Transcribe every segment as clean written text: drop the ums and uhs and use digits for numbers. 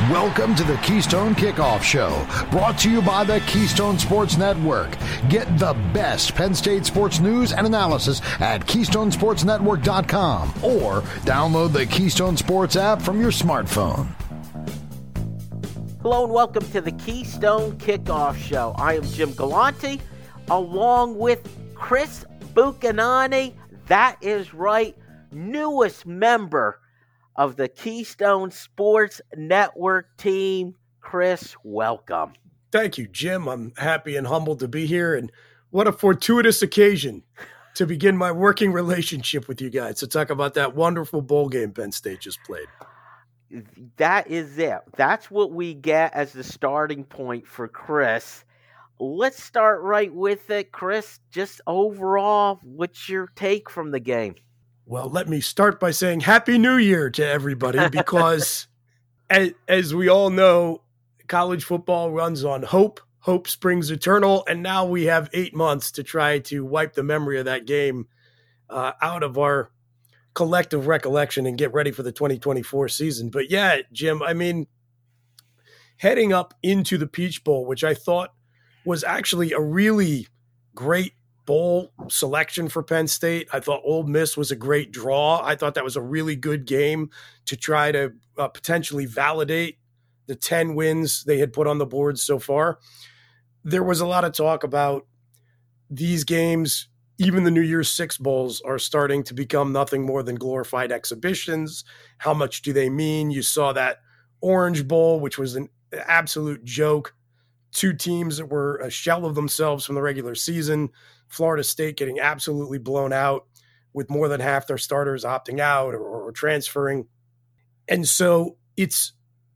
Welcome to the Keystone Kickoff Show, brought to you by the Keystone Sports Network. Get the best Penn State sports news and analysis at KeystonesportsNetwork.com or download the Keystone Sports app from your smartphone. Hello and welcome to the Keystone Kickoff Show. I am Jim Galante, along with Chris Buchanani. That is right, newest member of the Keystone Sports Network team. Chris, welcome. Thank you, Jim. I'm happy and humbled to be here, and what a fortuitous occasion to begin my working relationship with you guys to talk about that wonderful bowl game Penn State just played. That is it. That's what we get as the starting point for Chris. Let's start right with it. Chris, just overall, what's your take from the game? Well, let me start by saying Happy New Year to everybody, because as we all know, college football runs on hope. Hope springs eternal, and now we have 8 months to try to wipe the memory of that game out of our collective recollection and get ready for the 2024 season. But yeah, Jim, I mean, heading up into the Peach Bowl, which I thought was actually a really great bowl selection for Penn State. I thought Ole Miss was a great draw. I thought that was a really good game to try to potentially validate the 10 wins they had put on the board so far. There was a lot of talk about these games. Even the New Year's Six bowls are starting to become nothing more than glorified exhibitions. How much do they mean? You saw that Orange Bowl, which was an absolute joke. Two teams that were a shell of themselves from the regular season. Florida State getting absolutely blown out with more than half their starters opting out or transferring. And so it's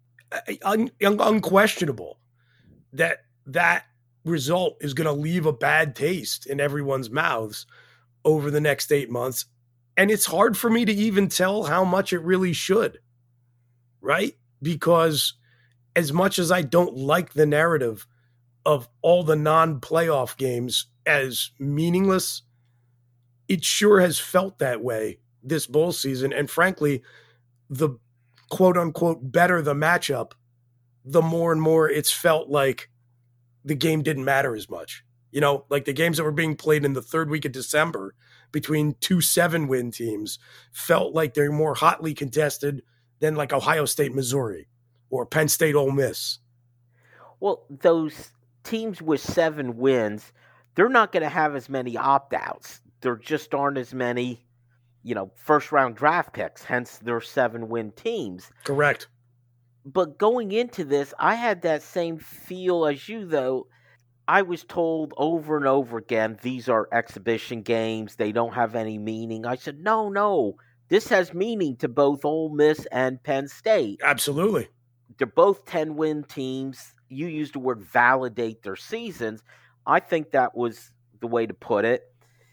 unquestionable that that result is going to leave a bad taste in everyone's mouths over the next 8 months. And it's hard for me to even tell how much it really should, right? Because as much as I don't like the narrative of all the non-playoff games as meaningless, it sure has felt that way this bowl season. And frankly, the quote-unquote better the matchup, the more and more it's felt like the game didn't matter as much. You know, like the games that were being played in the third week of December between two 7-win teams felt like they're more hotly contested than like Ohio State, Missouri, or Penn State, Ole Miss. Well, those teams with 7 wins, they're not going to have as many opt-outs. There just aren't as many, first-round draft picks, hence they're 7-win teams. Correct. But going into this, I had that same feel as you, though. I was told over and over again, these are exhibition games. They don't have any meaning. I said, no, this has meaning to both Ole Miss and Penn State. Absolutely. They're both 10-win teams. You used the word validate their seasons. I think that was the way to put it.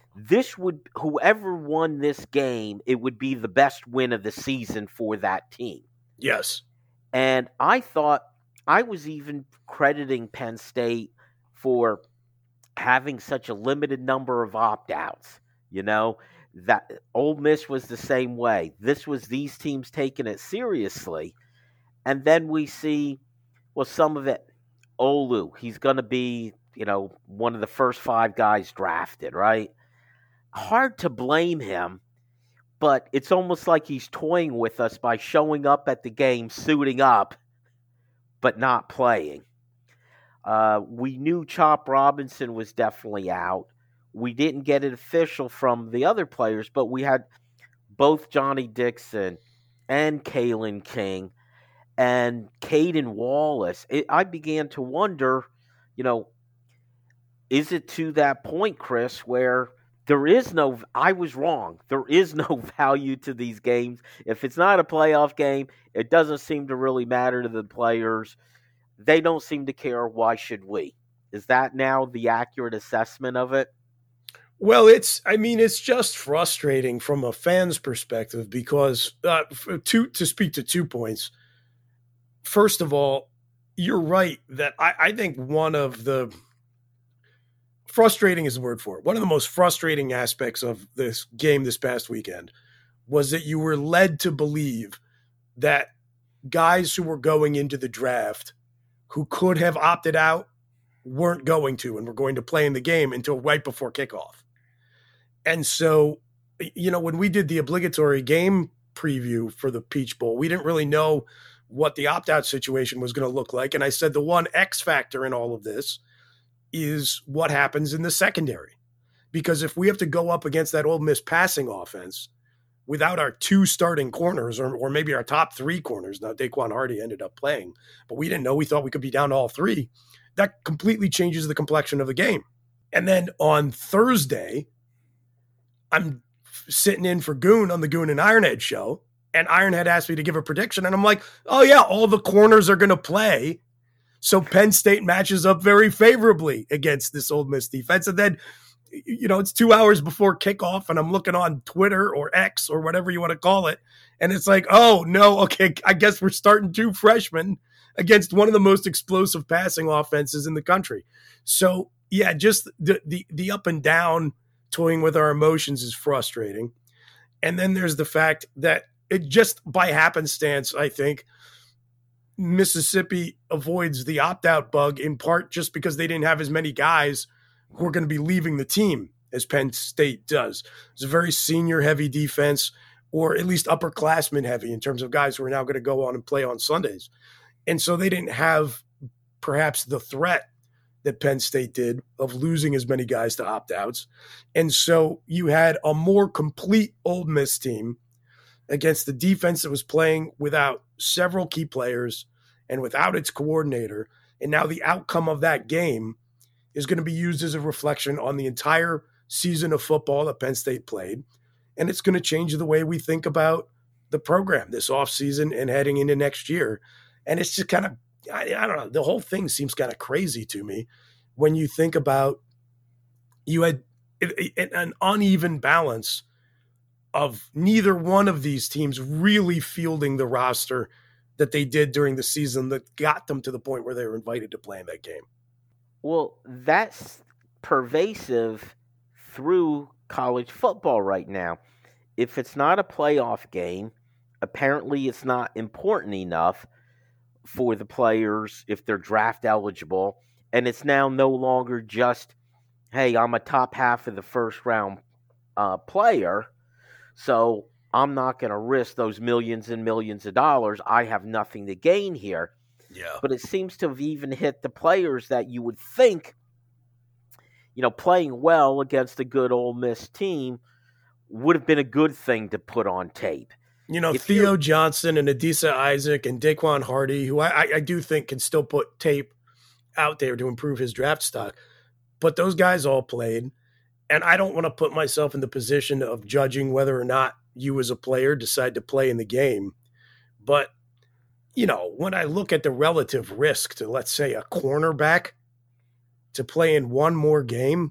Whoever won this game, it would be the best win of the season for that team. Yes. And I thought I was even crediting Penn State for having such a limited number of opt-outs. That Ole Miss was the same way. This was these teams taking it seriously. And then we see, some of it, Olu, he's going to be, one of the first 5 guys drafted, right? Hard to blame him, but it's almost like he's toying with us by showing up at the game, suiting up, but not playing. We knew Chop Robinson was definitely out. We didn't get it official from the other players, but we had both Johnny Dixon and Kalen King and Caden Wallace. I began to wonder, is it to that point, Chris, where I was wrong. There is no value to these games. If it's not a playoff game, it doesn't seem to really matter to the players. They don't seem to care. Why should we? Is that now the accurate assessment of it? Well, it's just frustrating from a fan's perspective because to speak to 2 points. First of all, you're right that I think one of the frustrating is the word for it. One of the most frustrating aspects of this game this past weekend was that you were led to believe that guys who were going into the draft who could have opted out weren't going to and were going to play in the game until right before kickoff. And so, when we did the obligatory game preview for the Peach Bowl, we didn't really know what the opt-out situation was going to look like. And I said the one X factor in all of this is what happens in the secondary. Because if we have to go up against that Ole Miss passing offense without our 2 starting corners or maybe our top 3 corners, now Daquan Hardy ended up playing, but we didn't know. We thought we could be down to all 3. That completely changes the complexion of the game. And then on Thursday, I'm sitting in for Goon on the Goon and Ironhead show, and Ironhead asked me to give a prediction, and I'm like, oh yeah, all the corners are going to play, so Penn State matches up very favorably against this Ole Miss defense. And then, it's 2 hours before kickoff, and I'm looking on Twitter or X or whatever you want to call it, and it's like, oh no, okay, I guess we're starting 2 freshmen against one of the most explosive passing offenses in the country. So yeah, just the up and down toying with our emotions is frustrating. And then there's the fact that it just by happenstance, I think Mississippi avoids the opt-out bug in part just because they didn't have as many guys who are going to be leaving the team as Penn State does. It's a very senior heavy defense, or at least upperclassmen heavy in terms of guys who are now going to go on and play on Sundays. And so they didn't have perhaps the threat that Penn State did of losing as many guys to opt-outs. And so you had a more complete Ole Miss team against the defense that was playing without several key players and without its coordinator. And now the outcome of that game is going to be used as a reflection on the entire season of football that Penn State played. And it's going to change the way we think about the program this offseason and heading into next year. And it's just kind of, I don't know, the whole thing seems kind of crazy to me when you think about you had an uneven balance of neither one of these teams really fielding the roster that they did during the season that got them to the point where they were invited to play in that game. Well, that's pervasive through college football right now. If it's not a playoff game, apparently it's not important enough for the players if they're draft eligible. And it's now no longer just, hey, I'm a top half of the first round player, so I'm not going to risk those millions and millions of dollars. I have nothing to gain here. Yeah. But it seems to have even hit the players that you would think, playing well against a good Ole Miss team would have been a good thing to put on tape. Theo Johnson and Adisa Isaac and Daquan Hardy, who I do think can still put tape out there to improve his draft stock. But those guys all played. And I don't want to put myself in the position of judging whether or not you as a player decide to play in the game. But, when I look at the relative risk to, let's say, a cornerback to play in one more game,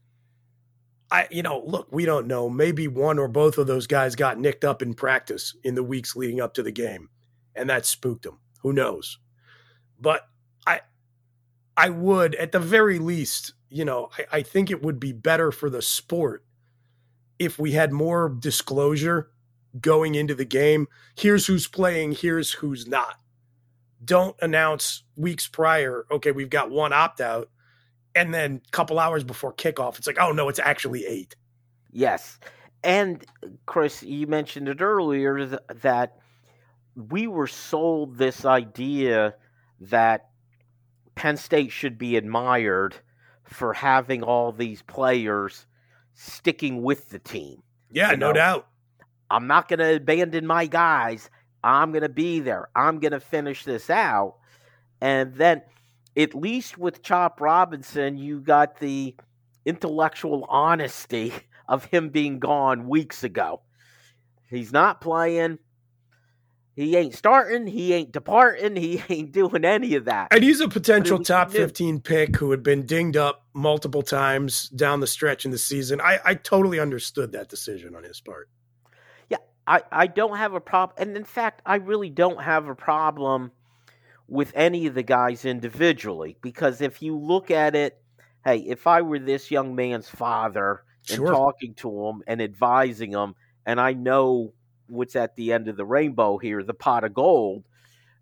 look, we don't know. Maybe one or both of those guys got nicked up in practice in the weeks leading up to the game, and that spooked them. Who knows? But I would, at the very least, I think it would be better for the sport if we had more disclosure going into the game. Here's who's playing, here's who's not. Don't announce weeks prior, okay, we've got one opt-out, and then a couple hours before kickoff, it's like, oh, no, it's actually 8. Yes. And, Chris, you mentioned it earlier that we were sold this idea that Penn State should be admired for having all these players sticking with the team. Yeah, no doubt. I'm not going to abandon my guys. I'm going to be there. I'm going to finish this out. And then, at least with Chop Robinson, you got the intellectual honesty of him being gone weeks ago. He's not playing. He ain't starting. He ain't departing. He ain't doing any of that. And he's a potential top 15 pick who had been dinged up multiple times down the stretch in the season. I totally understood that decision on his part. Yeah, I don't have a problem. And in fact, I really don't have a problem with any of the guys individually. Because if you look at it, hey, if I were this young man's father and talking to him and advising him, and I know what's at the end of the rainbow here, the pot of gold,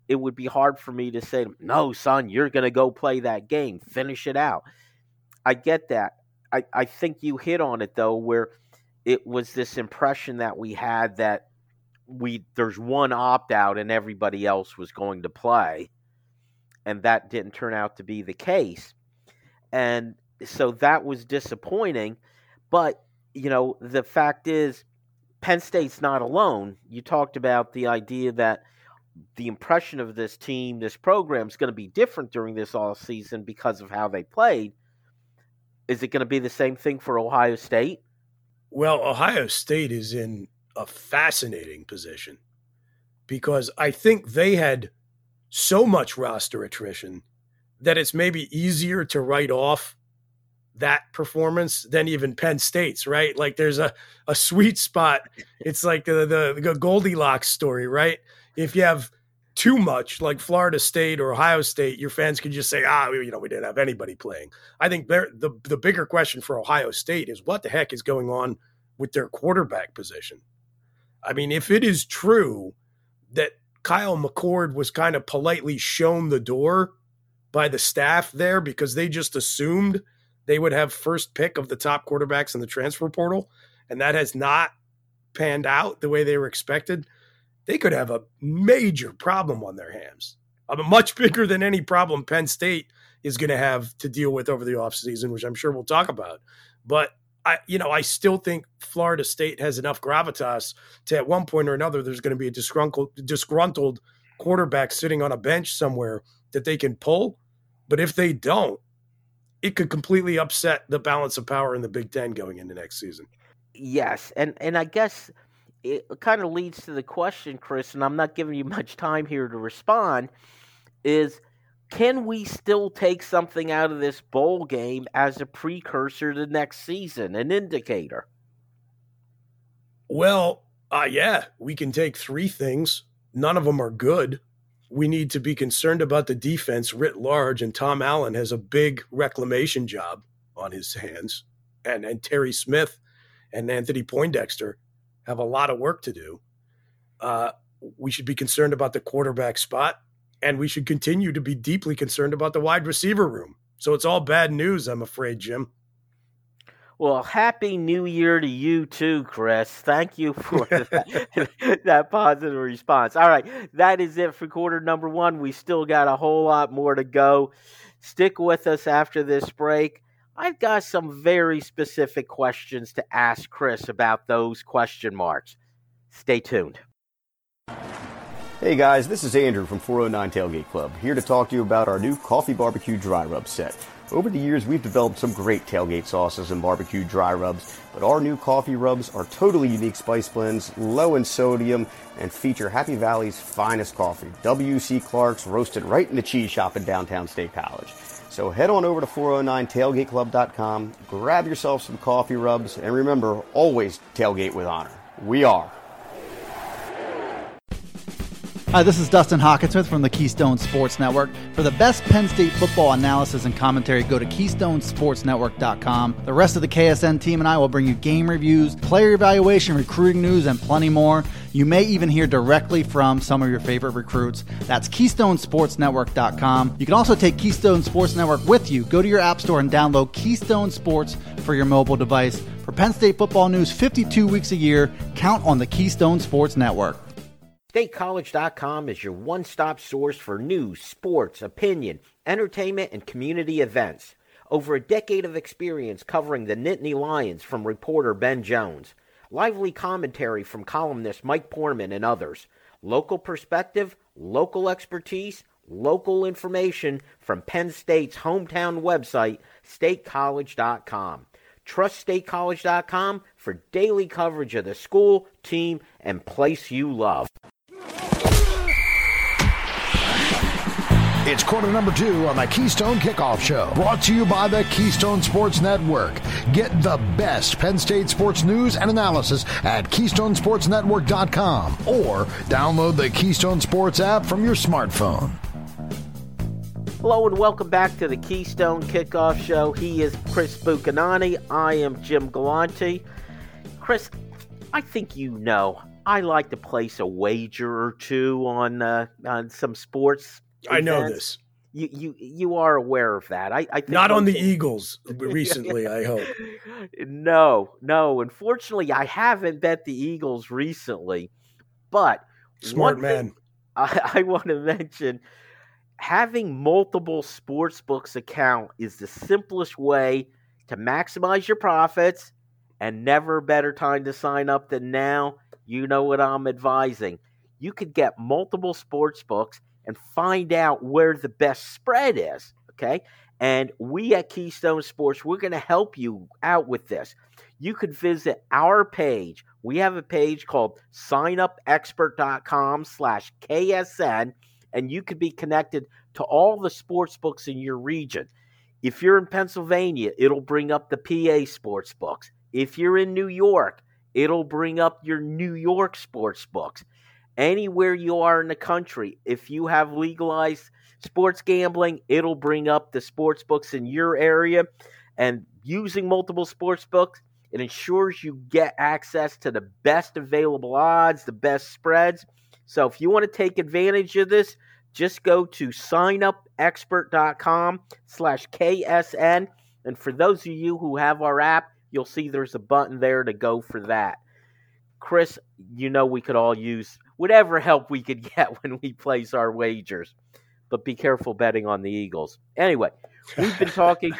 it would be hard for me to say, no, son, you're going to go play that game. Finish it out. I get that. I think you hit on it, though, where it was this impression that we had that there's one opt-out and everybody else was going to play. And that didn't turn out to be the case. And so that was disappointing. But, the fact is, Penn State's not alone. You talked about the idea that the impression of this team, this program, is going to be different during this all season because of how they played. Is it going to be the same thing for Ohio State? Well, Ohio State is in a fascinating position because I think they had so much roster attrition that it's maybe easier to write off that performance than even Penn State's, right? Like there's a sweet spot. It's like the Goldilocks story, right? If you have too much, like Florida State or Ohio State, your fans can just say, we didn't have anybody playing. I think the bigger question for Ohio State is what the heck is going on with their quarterback position? I mean, if it is true that Kyle McCord was kind of politely shown the door by the staff there because they just assumed they would have first pick of the top quarterbacks in the transfer portal, and that has not panned out the way they were expected, they could have a major problem on their hands. Much bigger than any problem Penn State is going to have to deal with over the offseason, which I'm sure we'll talk about. But I still think Florida State has enough gravitas to at one point or another there's going to be a disgruntled quarterback sitting on a bench somewhere that they can pull. But if they don't, it could completely upset the balance of power in the Big Ten going into next season. Yes, and I guess it kind of leads to the question, Chris, and I'm not giving you much time here to respond, is can we still take something out of this bowl game as a precursor to next season, an indicator? Well, yeah, we can take three things. None of them are good. We need to be concerned about the defense writ large, and Tom Allen has a big reclamation job on his hands. And Terry Smith and Anthony Poindexter have a lot of work to do. We should be concerned about the quarterback spot, and we should continue to be deeply concerned about the wide receiver room. So it's all bad news, I'm afraid, Jim. Well, Happy New Year to you too, Chris. Thank you for that positive response. All right, that is it for quarter number one. We still got a whole lot more to go. Stick with us after this break. I've got some very specific questions to ask Chris about those question marks. Stay tuned. Hey guys, this is Andrew from 409 Tailgate Club, here to talk to you about our new Coffee Barbecue Dry Rub set. Over the years, we've developed some great tailgate sauces and barbecue dry rubs, but our new coffee rubs are totally unique spice blends, low in sodium, and feature Happy Valley's finest coffee, W.C. Clark's, roasted right in the cheese shop in downtown State College. So head on over to 409tailgateclub.com, grab yourself some coffee rubs, and remember, always tailgate with honor. We are. Hi, this is Dustin Hawkinsmith from the Keystone Sports Network. For the best Penn State football analysis and commentary, go to KeystoneSportsNetwork.com. The rest of the KSN team and I will bring you game reviews, player evaluation, recruiting news, and plenty more. You may even hear directly from some of your favorite recruits. That's KeystoneSportsNetwork.com. You can also take Keystone Sports Network with you. Go to your app store and download Keystone Sports for your mobile device. For Penn State football news 52 weeks a year, count on the Keystone Sports Network. StateCollege.com is your one-stop source for news, sports, opinion, entertainment, and community events. Over a decade of experience covering the Nittany Lions from reporter Ben Jones. Lively commentary from columnist Mike Poorman and others. Local perspective, local expertise, local information from Penn State's hometown website, StateCollege.com. Trust StateCollege.com for daily coverage of the school, team, and place you love. It's quarter number two on the Keystone Kickoff Show, brought to you by the Keystone Sports Network. Get the best Penn State sports news and analysis at KeystoneSportsNetwork.com or download the Keystone Sports app from your smartphone. Hello and welcome back to the Keystone Kickoff Show. He is Chris Buchanani. I am Jim Galante. Chris, I think you know I like to place a wager or two on some sports I know events. this. You are aware of that. I think Not on the most- Eagles recently, I hope. No. Unfortunately, I haven't bet the Eagles recently. But Smart one man. thing I want to mention, having multiple sportsbooks account is the simplest way to maximize your profits, and never a better time to sign up than now. You know what I'm advising. You could get multiple sportsbooks and find out where the best spread is, okay? And we at Keystone Sports, we're going to help you out with this. You could visit our page. We have a page called signupexpert.com/KSN, and you could be connected to all the sports books in your region. If you're in Pennsylvania, it'll bring up the PA sports books. If you're in New York, it'll bring up your New York sports books. Anywhere you are in the country, if you have legalized sports gambling, it'll bring up the sports books in your area. And using multiple sports books, it ensures you get access to the best available odds, the best spreads. So if you want to take advantage of this, just go to signupexpert.com/KSN. And for those of you who have our app, you'll see there's a button there to go for that. Chris, you know we could all use whatever help we could get when we place our wagers. But be careful betting on the Eagles. Anyway, we've been talking.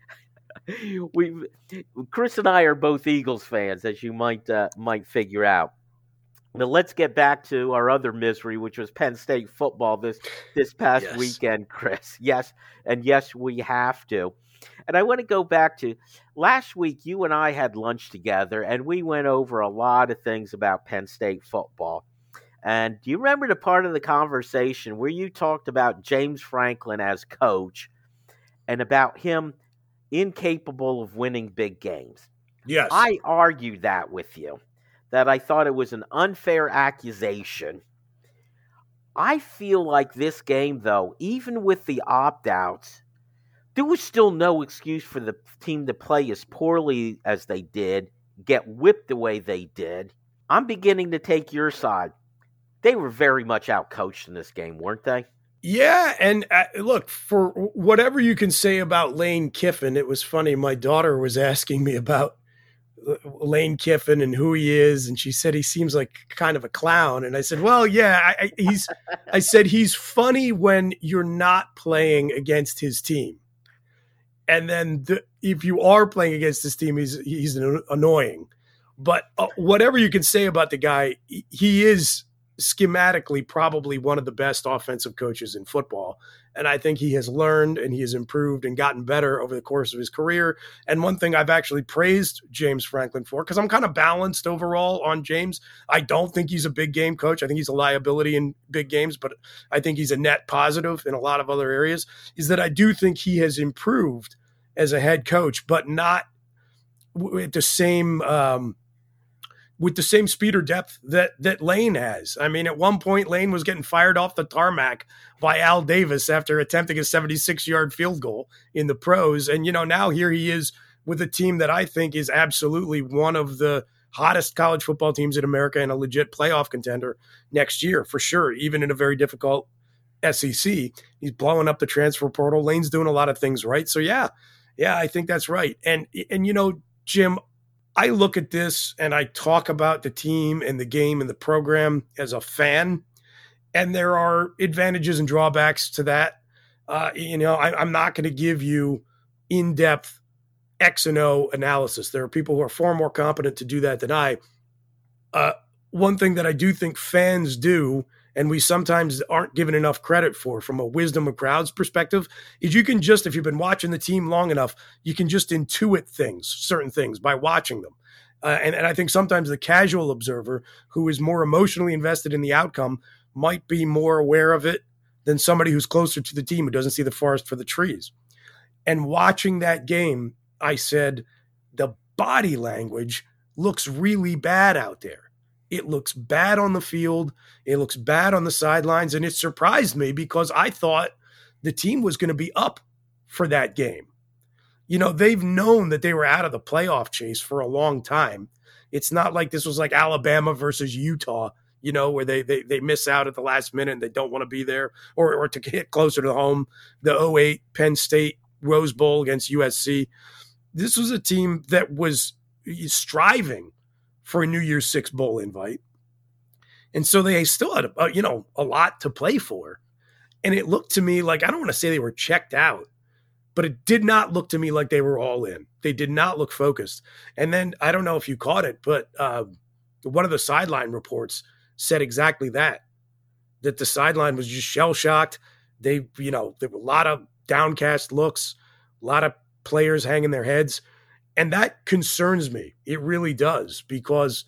Chris and I are both Eagles fans, as you might figure out. Now let's get back to our other misery, which was Penn State football this past weekend, Chris. Yes, and yes, we have to. And I want to go back to last week. You and I had lunch together, and we went over a lot of things about Penn State football. And do you remember the part of the conversation where you talked about James Franklin as coach and about him incapable of winning big games? Yes. I argued that with you, that I thought it was an unfair accusation. I feel like this game, though, even with the opt-outs, there was still no excuse for the team to play as poorly as they did, get whipped the way they did. I'm beginning to take your side. They were very much outcoached in this game, weren't they? Yeah, and look, for whatever you can say about Lane Kiffin, it was funny. My daughter was asking me about Lane Kiffin and who he is, and she said he seems like kind of a clown. And I said, well, yeah, I said he's funny when you're not playing against his team. And then if you are playing against his team, he's annoying. But whatever you can say about the guy, he is schematically probably one of the best offensive coaches in football. And I think he has learned and he has improved and gotten better over the course of his career. And one thing I've actually praised James Franklin for, because I'm kind of balanced overall on James. I don't think he's a big game coach. I think he's a liability in big games, but I think he's a net positive in a lot of other areas, is that I do think he has improved as a head coach, but not with the same speed or depth that Lane has. I mean, at one point, Lane was getting fired off the tarmac by Al Davis after attempting a 76-yard field goal in the pros. And, now here he is with a team that I think is absolutely one of the hottest college football teams in America and a legit playoff contender next year, for sure, even in a very difficult SEC. He's blowing up the transfer portal. Lane's doing a lot of things right. So, yeah, I think that's right. And Jim, I look at this and I talk about the team and the game and the program as a fan, and there are advantages and drawbacks to that. I'm not going to give you in-depth X and O analysis. There are people who are far more competent to do that than I. One thing that I do think fans do, and we sometimes aren't given enough credit for from a wisdom of crowds perspective, is you can just, if you've been watching the team long enough, you can just intuit certain things by watching them. And I think sometimes the casual observer who is more emotionally invested in the outcome might be more aware of it than somebody who's closer to the team who doesn't see the forest for the trees. And watching that game, I said, the body language looks really bad out there. It looks bad on the field. It looks bad on the sidelines. And it surprised me because I thought the team was going to be up for that game. They've known that they were out of the playoff chase for a long time. It's not like this was like Alabama versus Utah, where they miss out at the last minute and they don't want to be there, or to hit closer to home, the 2008 Penn State Rose Bowl against USC. This was a team that was striving for a New Year's Six bowl invite. And so they still had, a lot to play for. And it looked to me like, I don't want to say they were checked out, but it did not look to me like they were all in. They did not look focused. And then, I don't know if you caught it, but one of the sideline reports said exactly that the sideline was just shell-shocked. There were a lot of downcast looks, a lot of players hanging their heads. And that concerns me. It really does, because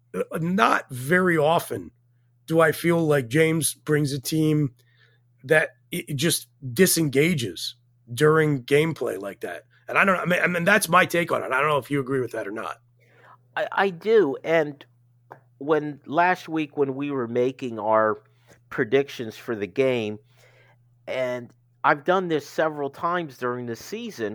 not very often do I feel like James brings a team that it just disengages during gameplay like that. And I mean, that's my take on it. I don't know if you agree with that or not. I do. And last week when we were making our predictions for the game, and I've done this several times during the season,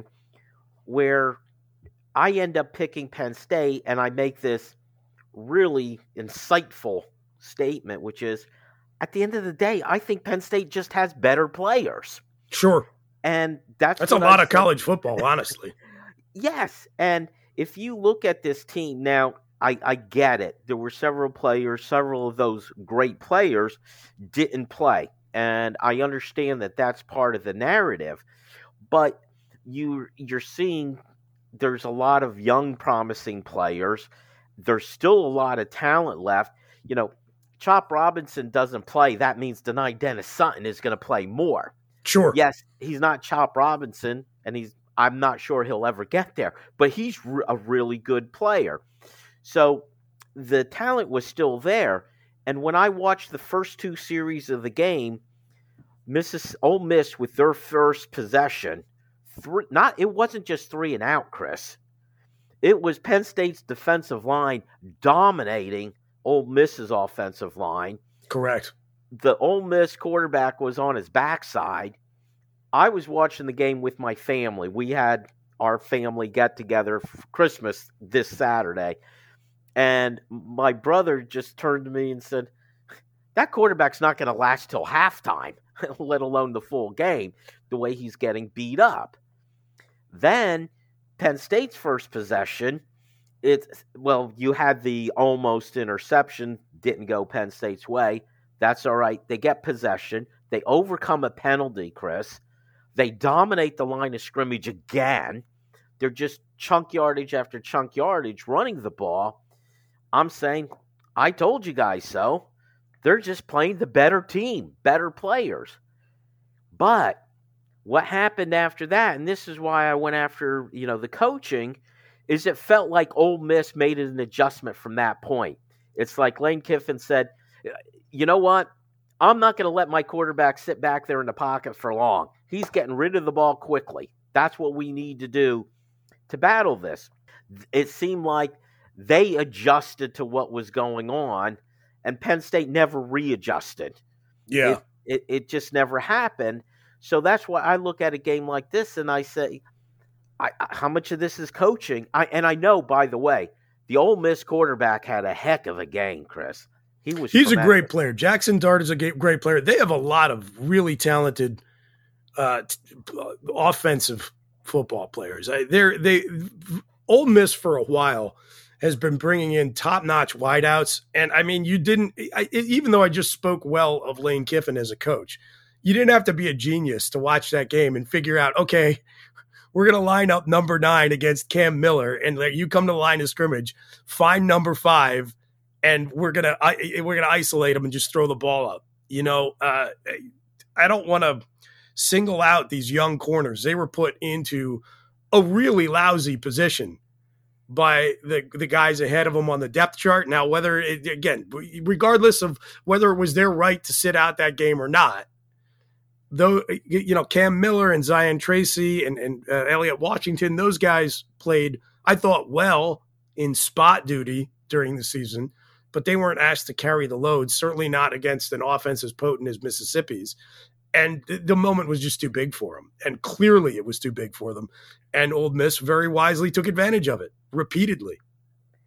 where I end up picking Penn State and I make this really insightful statement, which is, at the end of the day, I think Penn State just has better players. Sure. And that's a lot of college football, honestly. Yes. And if you look at this team now, I get it. There were several of those great players didn't play. And I understand that that's part of the narrative. But you're seeing there's a lot of young, promising players. There's still a lot of talent left. Chop Robinson doesn't play. That means Denai Dennis Sutton is going to play more. Sure. Yes, he's not Chop Robinson, and I'm not sure he'll ever get there, but he's a really good player. So the talent was still there. And when I watched the first two series of the game, Ole Miss with their first possession, it wasn't just 3 and out, Chris. It was Penn State's defensive line dominating Ole Miss's offensive line. Correct. The Ole Miss quarterback was on his backside. I was watching the game with my family. We had our family get together for Christmas this Saturday. And my brother just turned to me and said, that quarterback's not going to last till halftime, let alone the full game, the way he's getting beat up. Then Penn State's first possession, you had the almost interception, didn't go Penn State's way. That's all right. They get possession. They overcome a penalty, Chris. They dominate the line of scrimmage again. They're just chunk yardage after chunk yardage running the ball. I'm saying, I told you guys so. They're just playing the better team, better players. But what happened after that, and this is why I went after, the coaching, is it felt like Ole Miss made an adjustment from that point. It's like Lane Kiffin said, you know what? I'm not going to let my quarterback sit back there in the pocket for long. He's getting rid of the ball quickly. That's what we need to do to battle this. It seemed like they adjusted to what was going on, and Penn State never readjusted. Yeah. It just never happened. So that's why I look at a game like this and I say, how much of this is coaching? And I know, by the way, the Ole Miss quarterback had a heck of a game, Chris. He's a great player. Jackson Dart is a great player. They have a lot of really talented offensive football players. Ole Miss for a while has been bringing in top-notch wideouts. And, I mean, even though I just spoke well of Lane Kiffin as a coach, you didn't have to be a genius to watch that game and figure out, okay, we're going to line up number 9 against Cam Miller, and you come to the line of scrimmage, find number 5, and we're gonna isolate him and just throw the ball up. I don't want to single out these young corners. They were put into a really lousy position by the guys ahead of them on the depth chart. Now, regardless of whether it was their right to sit out that game or not, though, Cam Miller and Zion Tracy and Elliott Washington, those guys played, I thought, well in spot duty during the season, but they weren't asked to carry the load, certainly not against an offense as potent as Mississippi's. And the moment was just too big for them. And clearly it was too big for them. And Ole Miss very wisely took advantage of it repeatedly.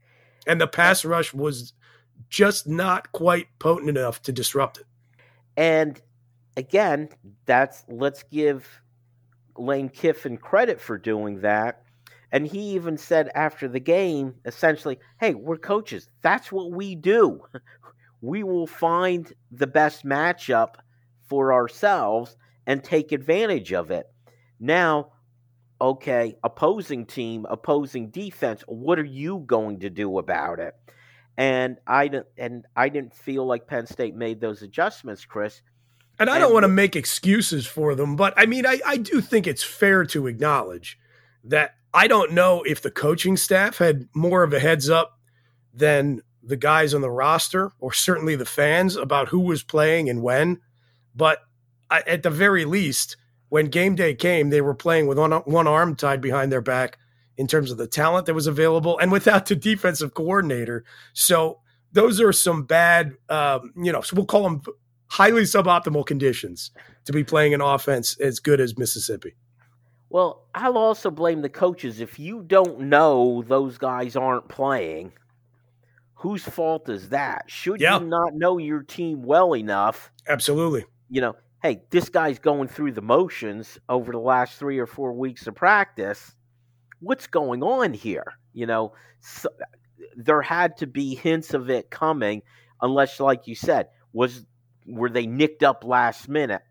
and the pass rush was just not quite potent enough to disrupt it. And again, let's give Lane Kiffin credit for doing that. And he even said after the game, essentially, hey, we're coaches. That's what we do. We will find the best matchup for ourselves and take advantage of it. Now, okay, opposing team, opposing defense, what are you going to do about it? And I didn't feel like Penn State made those adjustments, Chris. And I don't want to make excuses for them, but I mean, I do think it's fair to acknowledge that I don't know if the coaching staff had more of a heads up than the guys on the roster, or certainly the fans, about who was playing and when. But at the very least, when game day came, they were playing with one arm tied behind their back in terms of the talent that was available and without the defensive coordinator. So those are some bad, so we'll call them highly suboptimal conditions to be playing an offense as good as Mississippi. Well, I'll also blame the coaches. If you don't know those guys aren't playing, whose fault is that? Should you not know your team well enough? Absolutely. Hey, this guy's going through the motions over the last 3 or 4 weeks of practice. What's going on here? So there had to be hints of it coming, unless, like you said, were they nicked up last minute?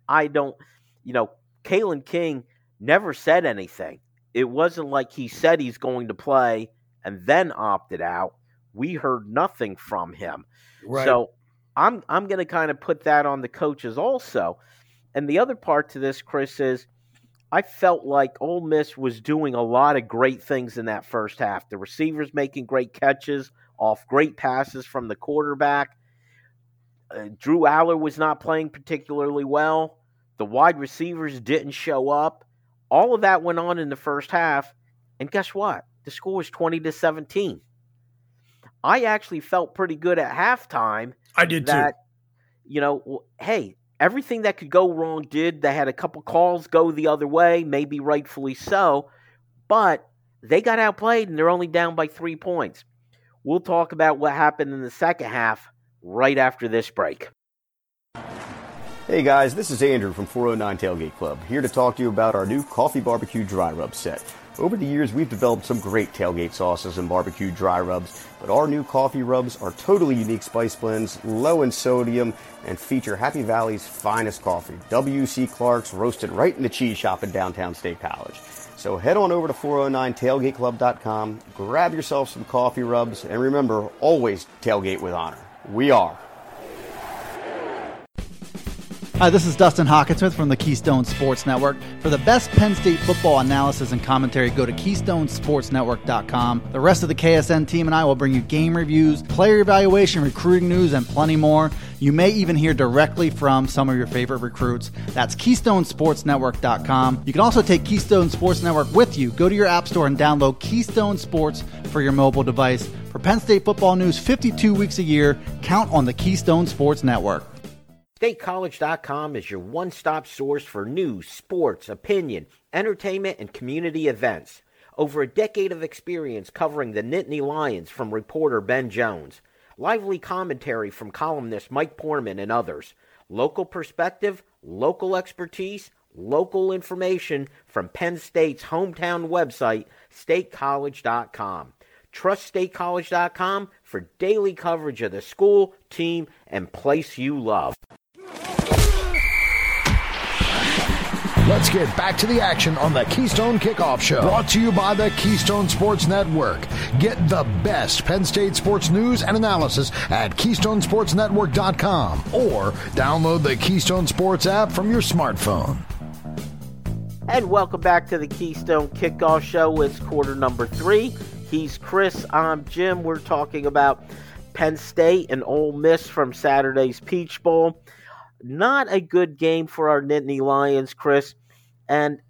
Kalen King never said anything. It wasn't like he said he's going to play and then opted out. We heard nothing from him. Right. So I'm going to kind of put that on the coaches also. And the other part to this, Chris, is I felt like Ole Miss was doing a lot of great things in that first half. The receivers making great catches off great passes from the quarterback. Drew Aller was not playing particularly well. The wide receivers didn't show up. All of that went on in the first half. And guess what? The score was 20-17. I actually felt pretty good at halftime. I did too. Hey, everything that could go wrong did. They had a couple calls go the other way, maybe rightfully so. But they got outplayed, and they're only down by 3 points. We'll talk about what happened in the second half right after this break. Hey guys, this is Andrew from 409 Tailgate Club, here to talk to you about our new Coffee Barbecue Dry Rub set. Over the years, we've developed some great tailgate sauces and barbecue dry rubs, but our new coffee rubs are totally unique spice blends, low in sodium, and feature Happy Valley's finest coffee, W.C. Clark's, roasted right in the cheese shop in downtown State College. So head on over to 409tailgateclub.com, grab yourself some coffee rubs, and remember, always tailgate with honor. We are. Hi, this is Dustin Hawkinsmith from the Keystone Sports Network. For the best Penn State football analysis and commentary, go to KeystoneSportsNetwork.com. The rest of the KSN team and I will bring you game reviews, player evaluation, recruiting news, and plenty more. You may even hear directly from some of your favorite recruits. That's KeystoneSportsNetwork.com. You can also take Keystone Sports Network with you. Go to your app store and download Keystone Sports for your mobile device. For Penn State football news 52 weeks a year, count on the Keystone Sports Network. StateCollege.com is your one-stop source for news, sports, opinion, entertainment, and community events. Over a decade of experience covering the Nittany Lions from reporter Ben Jones. Lively commentary from columnist Mike Poorman and others. Local perspective, local expertise, local information from Penn State's hometown website, StateCollege.com. Trust StateCollege.com for daily coverage of the school, team, and place you love. Let's get back to the action on the Keystone Kickoff Show. Brought to you by the Keystone Sports Network. Get the best Penn State sports news and analysis at KeystoneSportsNetwork.com or download the Keystone Sports app from your smartphone. And welcome back to the Keystone Kickoff Show. It's quarter number 3. He's Chris. I'm Jim. We're talking about Penn State and Ole Miss from Saturday's Peach Bowl. Not a good game for our Nittany Lions, Chris. And,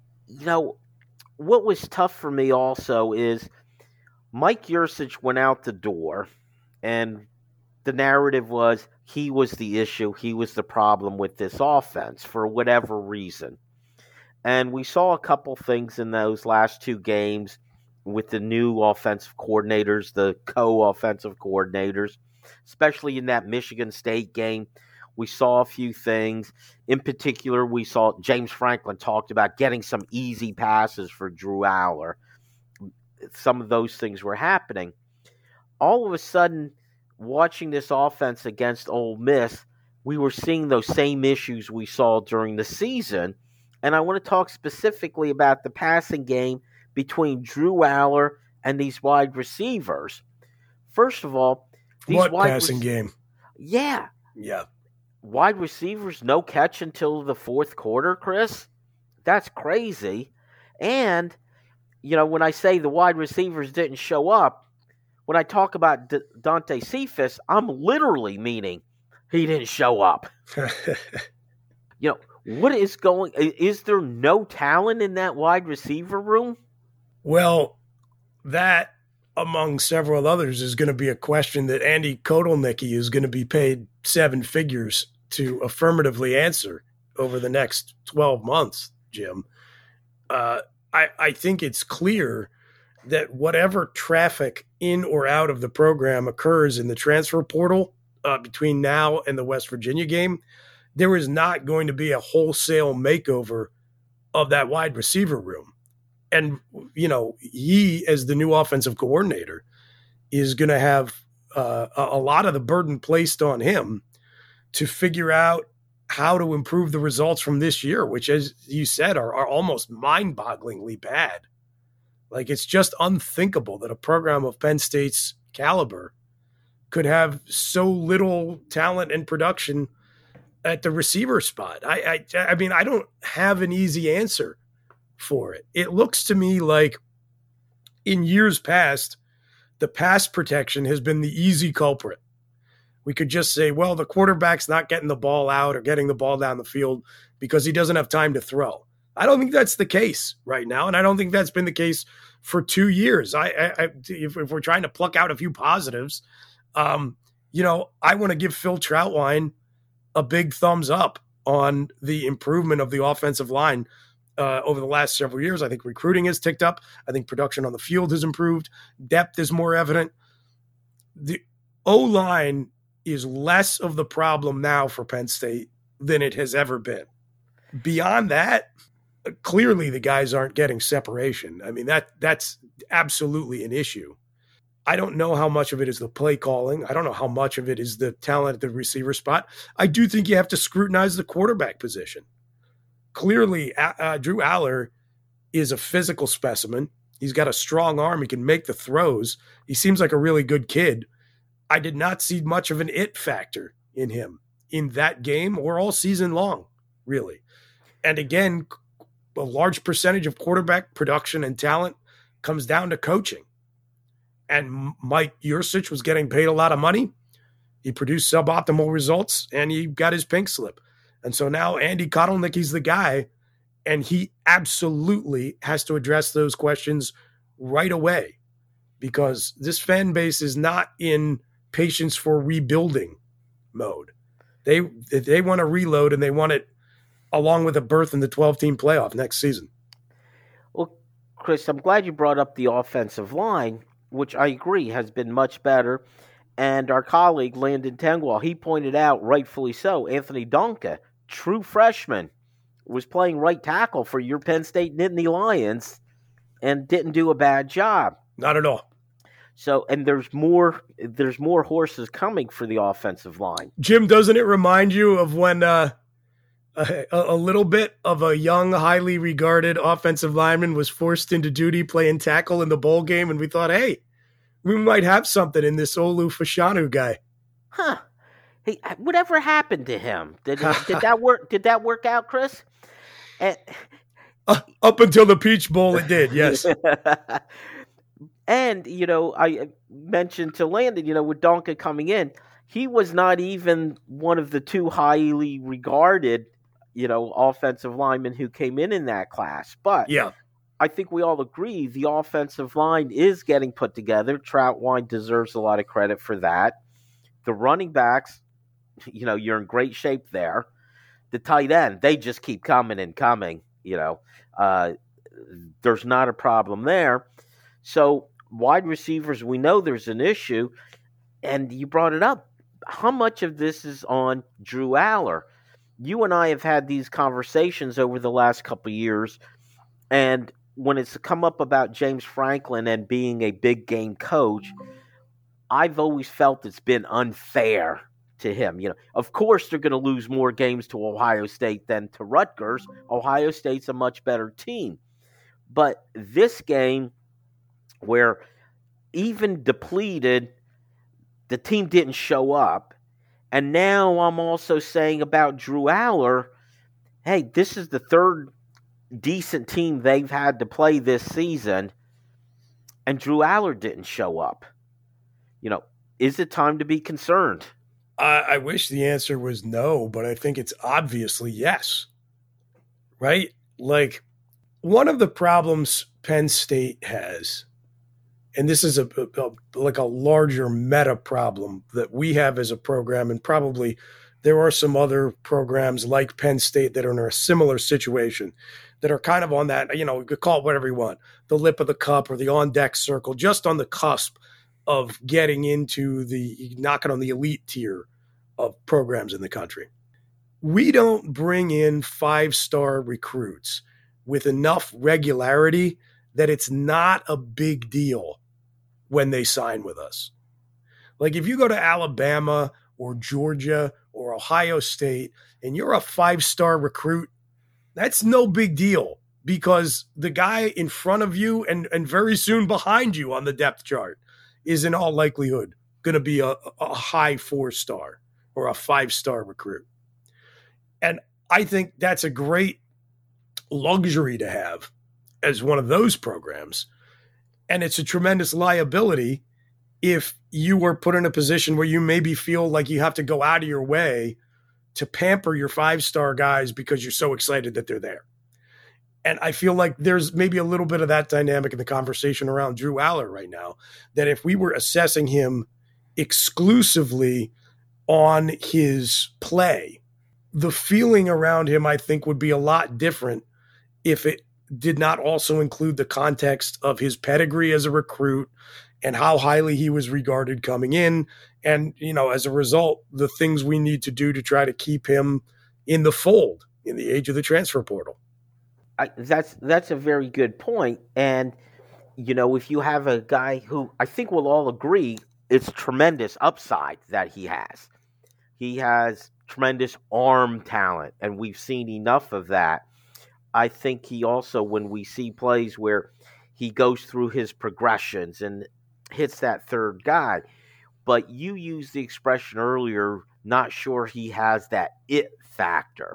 what was tough for me also is Mike Yurcich went out the door, and the narrative was he was the issue. He was the problem with this offense for whatever reason. And we saw a couple things in those last 2 games. with the new offensive coordinators, the co-offensive coordinators, especially in that Michigan State game. We saw a few things. In particular, we saw James Franklin talked about getting some easy passes for Drew Aller. Some of those things were happening. All of a sudden, watching this offense against Ole Miss, we were seeing those same issues we saw during the season. And I want to talk specifically about the passing game between Drew Aller and these wide receivers. First of all, these passing game? Yeah. Yeah. Wide receivers, no catch until the fourth quarter, Chris. That's crazy. And, when I say the wide receivers didn't show up, when I talk about Dante Cephas, I'm literally meaning he didn't show up. What is there no talent in that wide receiver room? Well, that, among several others, is going to be a question that Andy Kotelnicki is going to be paid 7 figures to affirmatively answer over the next 12 months, Jim. I think it's clear that whatever traffic in or out of the program occurs in the transfer portal between now and the West Virginia game, there is not going to be a wholesale makeover of that wide receiver room. And, he, as the new offensive coordinator, is going to have a lot of the burden placed on him to figure out how to improve the results from this year, which, as you said, are almost mind-bogglingly bad. Like, it's just unthinkable that a program of Penn State's caliber could have so little talent and production at the receiver spot. I mean, I don't have an easy answer for it. It looks to me like in years past, the pass protection has been the easy culprit. We could just say, well, the quarterback's not getting the ball out or getting the ball down the field because he doesn't have time to throw. I don't think that's the case right now, and I don't think that's been the case for 2 years. If we're trying to pluck out a few positives, I want to give Phil Trautwein a big thumbs up on the improvement of the offensive line over the last several years. I think recruiting has ticked up. I think production on the field has improved. Depth is more evident. The O-line is less of the problem now for Penn State than it has ever been. Beyond that, clearly the guys aren't getting separation. I mean, that's absolutely an issue. I don't know how much of it is the play calling. I don't know how much of it is the talent at the receiver spot. I do think you have to scrutinize the quarterback position. Clearly, Drew Aller is a physical specimen. He's got a strong arm. He can make the throws. He seems like a really good kid. I did not see much of an it factor in him in that game or all season long, really. And again, a large percentage of quarterback production and talent comes down to coaching. And Mike Yurcich was getting paid a lot of money. He produced suboptimal results, and he got his pink slip. And so now Andy Kotelnicki's the guy, and he absolutely has to address those questions right away because this fan base is not in patience for rebuilding mode. They want to reload, and they want it along with a berth in the 12-team playoff next season. Well, Chris, I'm glad you brought up the offensive line, which I agree has been much better. And our colleague, Landon Tengwall, he pointed out, rightfully so, Anthony Donka, true freshman, was playing right tackle for your Penn State Nittany Lions and didn't do a bad job. Not at all. So, and there's more horses coming for the offensive line. Jim, doesn't it remind you of when a little bit of a young, highly regarded offensive lineman was forced into duty playing tackle in the bowl game, and we thought, hey, we might have something in this Olu Fashanu guy. Huh. Hey, whatever happened to him? Did that work? Did that work out, Chris? Up until the Peach Bowl, it did, yes. And, I mentioned to Landon, with Donka coming in, he was not even one of the 2 highly regarded, offensive linemen who came in that class. But yeah, I think we all agree the offensive line is getting put together. Trautwein deserves a lot of credit for that. The running backs, you're in great shape there. The tight end, they just keep coming and coming, there's not a problem there. So wide receivers, we know there's an issue, and you brought it up. How much of this is on Drew Aller? You and I have had these conversations over the last couple of years, and when it's come up about James Franklin and being a big game coach, I've always felt it's been unfair to him. Of course, they're going to lose more games to Ohio State than to Rutgers. Ohio State's a much better team. But this game, where even depleted, the team didn't show up. And now I'm also saying about Drew Aller, hey, this is the third decent team they've had to play this season, and Drew Aller didn't show up. Is it time to be concerned? I wish the answer was no, but I think it's obviously yes. Right? Like, one of the problems Penn State has, and this is a larger meta problem that we have as a program, and probably there are some other programs like Penn State that are in a similar situation that are kind of on that, you could call it whatever you want, the lip of the cup or the on-deck circle, just on the cusp of getting into knocking on the elite tier of programs in the country. We don't bring in 5-star recruits with enough regularity that it's not a big deal when they sign with us. Like, if you go to Alabama or Georgia or Ohio State and you're a 5-star recruit, that's no big deal, because the guy in front of you and very soon behind you on the depth chart is in all likelihood going to be a high 4-star or a 5-star recruit. And I think that's a great luxury to have as one of those programs. And it's a tremendous liability if you are put in a position where you maybe feel like you have to go out of your way to pamper your 5-star guys because you're so excited that they're there. And I feel like there's maybe a little bit of that dynamic in the conversation around Drew Aller right now, that if we were assessing him exclusively on his play, the feeling around him, I think, would be a lot different if it did not also include the context of his pedigree as a recruit and how highly he was regarded coming in. And, as a result, the things we need to do to try to keep him in the fold in the age of the transfer portal. That's a very good point. And, if you have a guy who I think we'll all agree it's tremendous upside that he has tremendous arm talent, and we've seen enough of that. I think he also, when we see plays where he goes through his progressions and hits that third guy, but you used the expression earlier, not sure he has that it factor.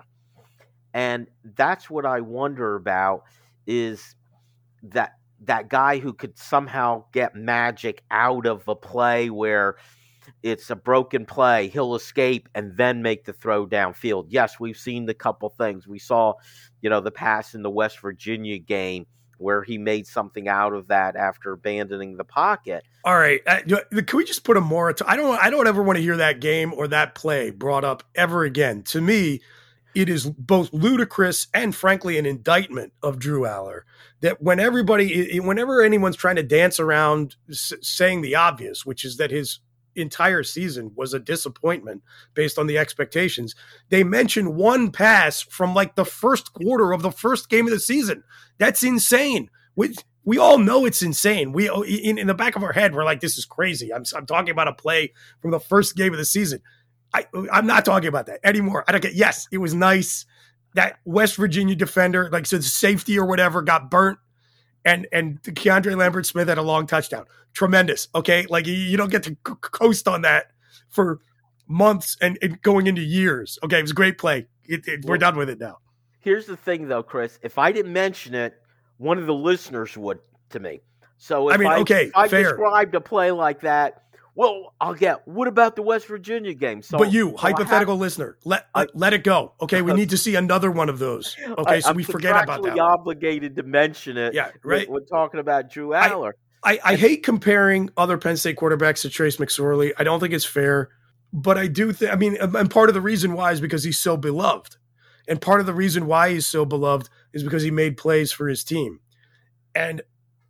And that's what I wonder about, is that guy who could somehow get magic out of a play where it's a broken play, he'll escape and then make the throw downfield. Yes, we've seen the couple things. We saw, the pass in the West Virginia game where he made something out of that after abandoning the pocket. All right. Can we just put a moratorium? I don't ever want to hear that game or that play brought up ever again. To me, it is both ludicrous and, frankly, an indictment of Drew Aller that whenever anyone's trying to dance around saying the obvious, which is that his entire season was a disappointment based on the expectations, they mention one pass from like the first quarter of the first game of the season. That's insane. We all know it's insane. We in the back of our head, we're like, this is crazy. I'm talking about a play from the first game of the season. I'm not talking about that anymore. I don't get. Yes, it was nice that West Virginia defender, like, so the safety or whatever, got burnt, and Keandre Lambert-Smith had a long touchdown. Tremendous. Okay, like, you don't get to coast on that for months and going into years. Okay, it was a great play. We're done with it now. Here's the thing, though, Chris. If I didn't mention it, one of the listeners would to me. So if I described a play like that, well, I'll get, what about the West Virginia game? But hypothetical listener, let it go. Okay, we need to see another one of those. Okay, so we forget about that. I'm obligated to mention it. Yeah, right. When talking about Drew Aller. I hate comparing other Penn State quarterbacks to Trace McSorley. I don't think it's fair. But I do think, and part of the reason why is because he's so beloved. And part of the reason why he's so beloved is because he made plays for his team. And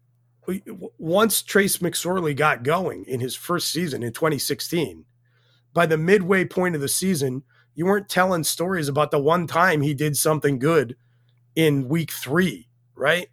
once Trace McSorley got going in his first season in 2016, by the midway point of the season, you weren't telling stories about the one time he did something good in week 3, right?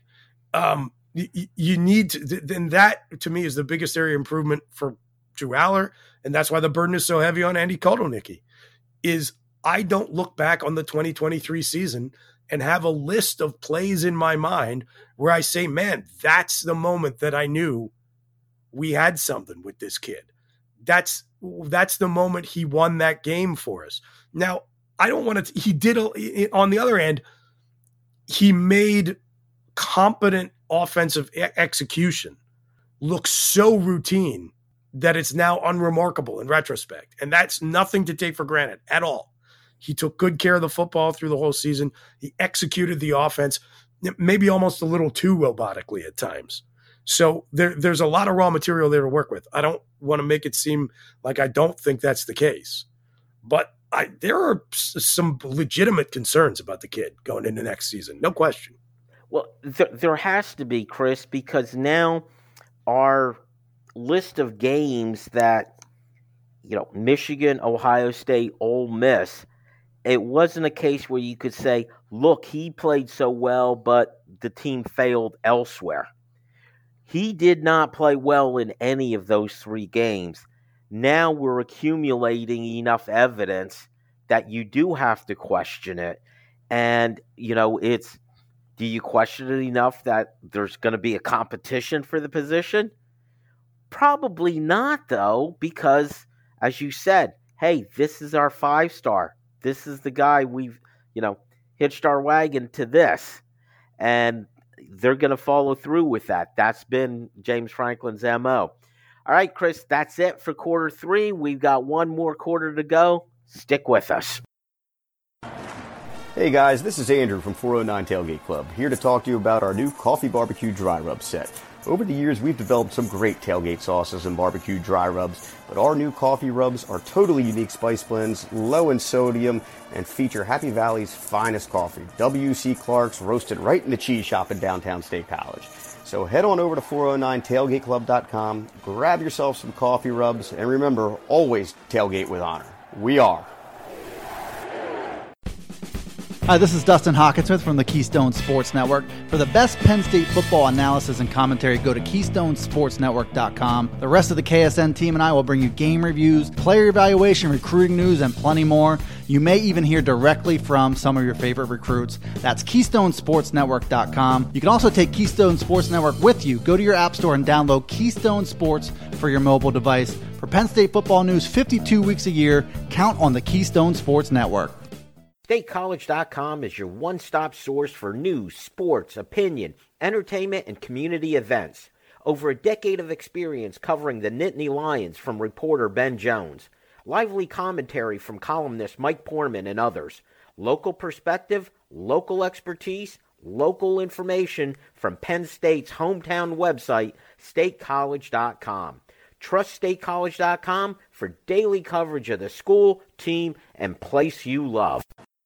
You need to, then that to me is the biggest area of improvement for Drew Allar. And that's why the burden is so heavy on Andy Kotelnicki, is I don't look back on the 2023 season and have a list of plays in my mind where I say, man, that's the moment that I knew we had something with this kid. That's the moment he won that game for us. Now, I don't want to, he did, on the other end, he made competent offensive execution look so routine that it's now unremarkable in retrospect. And that's nothing to take for granted at all. He took good care of the football through the whole season. He executed the offense, maybe almost a little too robotically at times. So there's a lot of raw material there to work with. I don't want to make it seem like I don't think that's the case. But there are some legitimate concerns about the kid going into next season. No question. Well, there has to be, Chris, because now our list of games that, Michigan, Ohio State, Ole Miss, it wasn't a case where you could say, look, he played so well, but the team failed elsewhere. He did not play well in any of those 3 games. Now we're accumulating enough evidence that you do have to question it. And, do you question it enough that there's going to be a competition for the position? Probably not, though, because, as you said, hey, this is our 5-star. This is the guy we've, hitched our wagon to this. And they're going to follow through with that. That's been James Franklin's MO. All right, Chris, that's it for quarter 3. We've got one more quarter to go. Stick with us. Hey guys, this is Andrew from 409 Tailgate Club, here to talk to you about our new Coffee Barbecue Dry Rub set. Over the years, we've developed some great tailgate sauces and barbecue dry rubs, but our new coffee rubs are totally unique spice blends, low in sodium, and feature Happy Valley's finest coffee, W.C. Clark's, roasted right in the cheese shop in downtown State College. So head on over to 409tailgateclub.com, grab yourself some coffee rubs, and remember, always tailgate with honor. We are. Hi, this is Dustin Hawkinsmith from the Keystone Sports Network. For the best Penn State football analysis and commentary, go to KeystoneSportsNetwork.com. The rest of the KSN team and I will bring you game reviews, player evaluation, recruiting news, and plenty more. You may even hear directly from some of your favorite recruits. That's KeystoneSportsNetwork.com. You can also take Keystone Sports Network with you. Go to your app store and download Keystone Sports for your mobile device. For Penn State football news 52 weeks a year, count on the Keystone Sports Network. StateCollege.com is your one-stop source for news, sports, opinion, entertainment, and community events. Over a decade of experience covering the Nittany Lions from reporter Ben Jones. Lively commentary from columnist Mike Poorman and others. Local perspective, local expertise, local information from Penn State's hometown website, StateCollege.com. Trust StateCollege.com for daily coverage of the school, team, and place you love.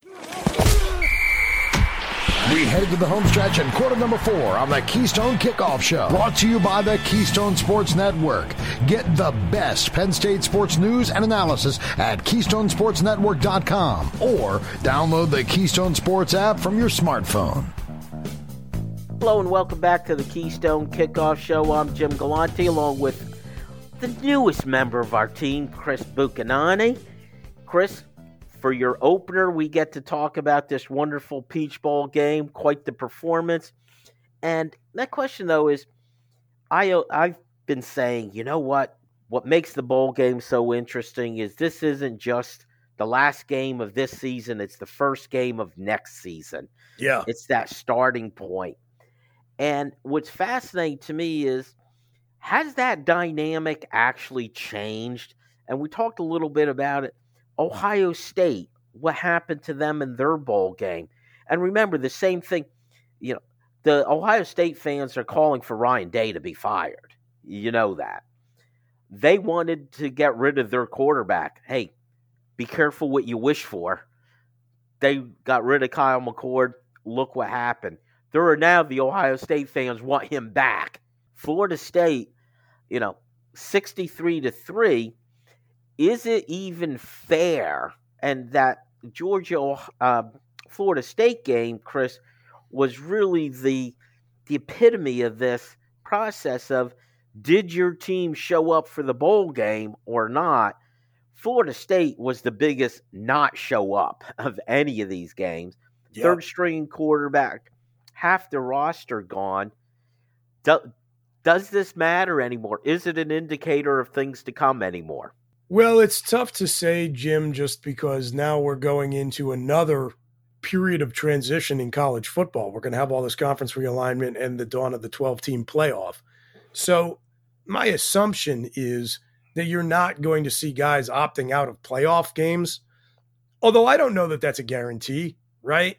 We head to the home stretch in quarter number 4 on the Keystone Kickoff Show. Brought to you by the Keystone Sports Network. Get the best Penn State sports news and analysis at KeystoneSportsNetwork.com or download the Keystone Sports app from your smartphone. Hello and welcome back to the Keystone Kickoff Show. I'm Jim Galante along with the newest member of our team, Chris Buchanani. Chris, for your opener, we get to talk about this wonderful Peach Bowl game, quite the performance. And that question, though, is I've been saying, you know what makes the bowl game so interesting is this isn't just the last game of this season, it's the first game of next season. Yeah. It's that starting point. And what's fascinating to me is, has that dynamic actually changed? And we talked a little bit about it. Ohio State, what happened to them in their bowl game? And remember, the same thing, the Ohio State fans are calling for Ryan Day to be fired. You know that. They wanted to get rid of their quarterback. Hey, be careful what you wish for. They got rid of Kyle McCord. Look what happened. There are now the Ohio State fans want him back Florida State, 63-3. Is it even fair? And that Georgia Florida State game, Chris, was really the epitome of this process of, did your team show up for the bowl game or not? Florida State was the biggest not show up of any of these games. Yep. Third string quarterback, half the roster gone. Does this matter anymore? Is it an indicator of things to come anymore? Well, it's tough to say, Jim, just because now we're going into another period of transition in college football. We're going to have all this conference realignment and the dawn of the 12-team playoff. So my assumption is that you're not going to see guys opting out of playoff games, although I don't know that that's a guarantee, right?